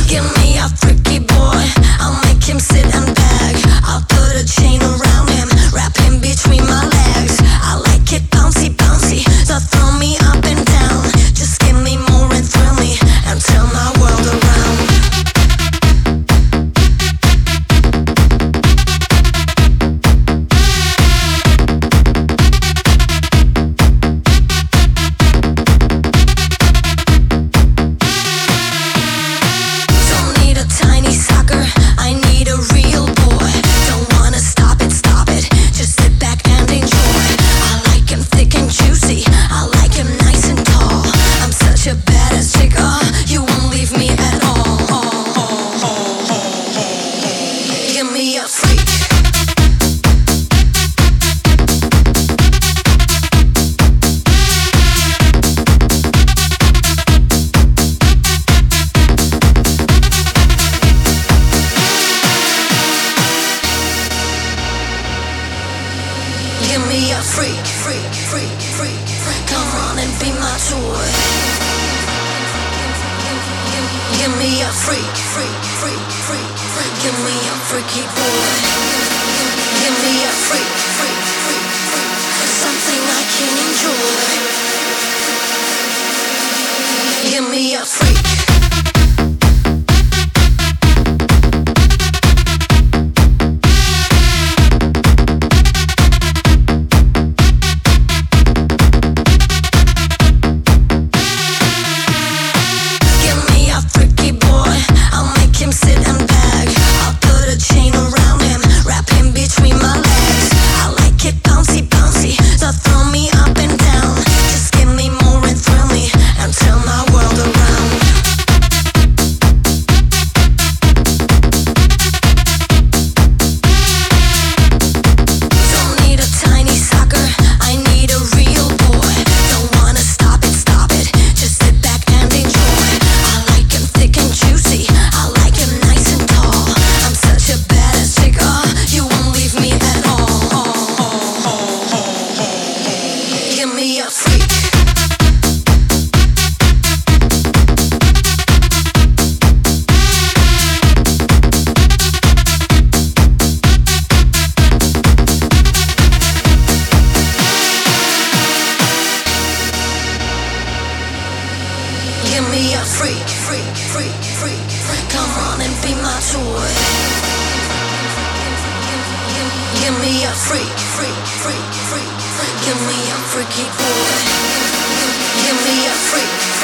Give me a freaky boy, I'll make him sit and beg. I'll put a chain around him, wrap him between my legs. I like it bouncy, bouncy, so throw me up and down. Just give me more and thrill me, and turn my world around. Give me a freak, freak, freak, freak. Come on and be my toy. Give me a freak, freak, freak, freak. Give me a freaky boy. Give me a freak, freak, freak, freak. Something I can enjoy. Give me a freak. Give me a freak, freak, freak, freak. Come on and be my toy. Give me a freak, freak, freak, freak. Give me a freaky boy. Give me a freak.